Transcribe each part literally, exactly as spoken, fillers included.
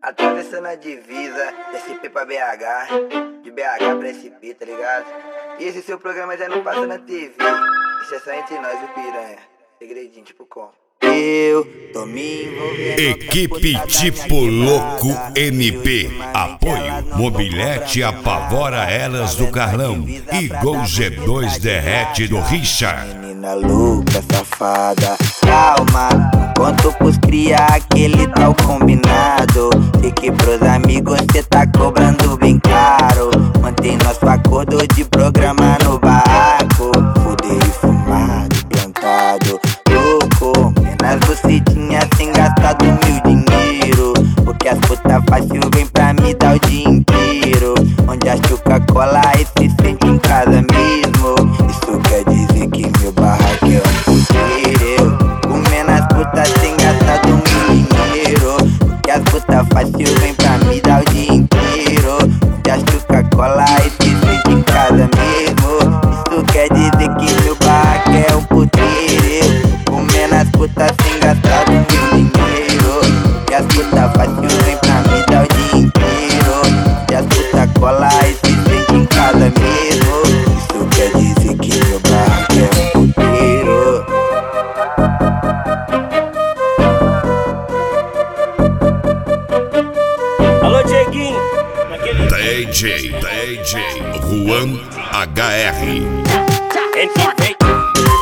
atravessando a divisa, S P pra B H, de B H pra S P, tá ligado? E esse seu programa já não passa na T V, isso é só entre nós, o piranha, segredinho, tipo como? Eu tô me envolvendo. Equipe Tipo Louco N P. Apoio Mobilete apavora elas do Carlão. E Gol G dois derrete do Richard. Menina louca, safada, calma. Conto pros cria aquele tal combinado. Sei que pros amigos cê tá cobrando bem caro. Mantém nosso acordo de programa no barraco. Fuder e fumado, plantado, louco. Nas bucetinhas sem gastar do meu dinheiro. Porque as putas fácil vem pra me dar o dia inteiro. Onde a chuca cola e se sente em casa mesmo. Isso quer dizer que meu barraco é um puteiro. Comendo as putas sem gastar do meu dinheiro. Porque as putas fácil vem pra me dar o dia inteiro. Onde a chuca cola e se sente em casa mesmo. Isso quer dizer que meu barraco é um puteiro. Comendo as putas sem gastar do meu dinheiro. E as putas fácil vem pra me dar o dia inteiro. E as putas cola e se sente em casa mesmo. Isso quer dizer que meu barraco é um puteiro. Alô, Dieguinho, naquele D J, D J Juan H R. N P.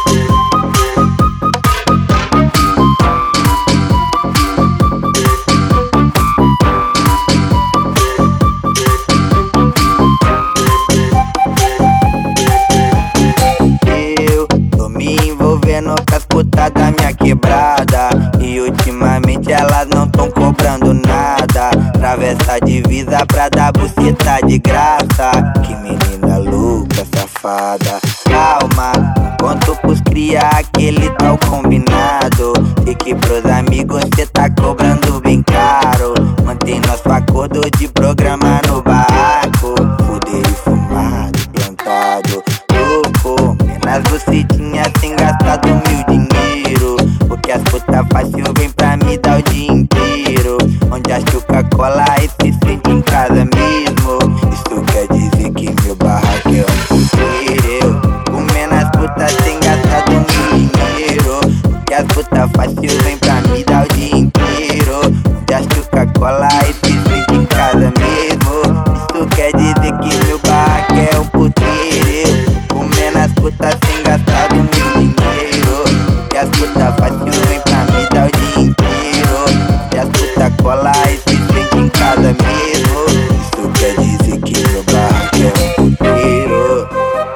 Com as putas da minha quebrada. E ultimamente elas não tão cobrando nada. Atravessa a divisa pra dar buceta de graça. Que menina louca, safada, calma. Conto pros cria aquele tal combinado. E que pros amigos cê tá cobrando bem caro. Mantém nosso acordo de programa no barraco. Fuder e fumado, plantado, louco. Nas bucetinhas sem gastar do meu dinheiro. Porque as putas fácil vem pra me dar o dia inteiro. Onde a chuca cola e se sente em casa mesmo. Isso quer dizer que meu barraco é um puteiro. Comendo as putas sem gastar do meu dinheiro. Porque as putas fácil vem pra me dar o dia inteiro. Onde a chuca cola e se sente em casa mesmo. Isso quer dizer que meu barraco é um puteiro. Comendo as putas sem gastar do meu dinheiro. E as putas fácil vem pra me dar o dia inteiro. E as putas cola e se sente em casa mesmo. Isso quer dizer que meu barraco é um puteiro.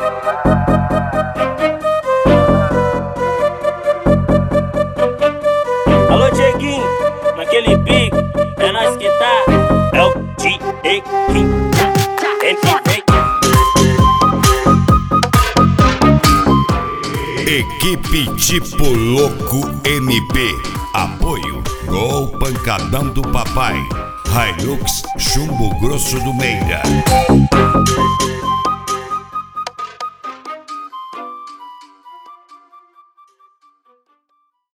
Alô, Dieguinho, naquele pique, é nós que tá. É o Dieguinho, N P. Equipe Tipo Louco N P. Apoio Gol Pancadão do Papai. Hilux Chumbo Grosso do Meira.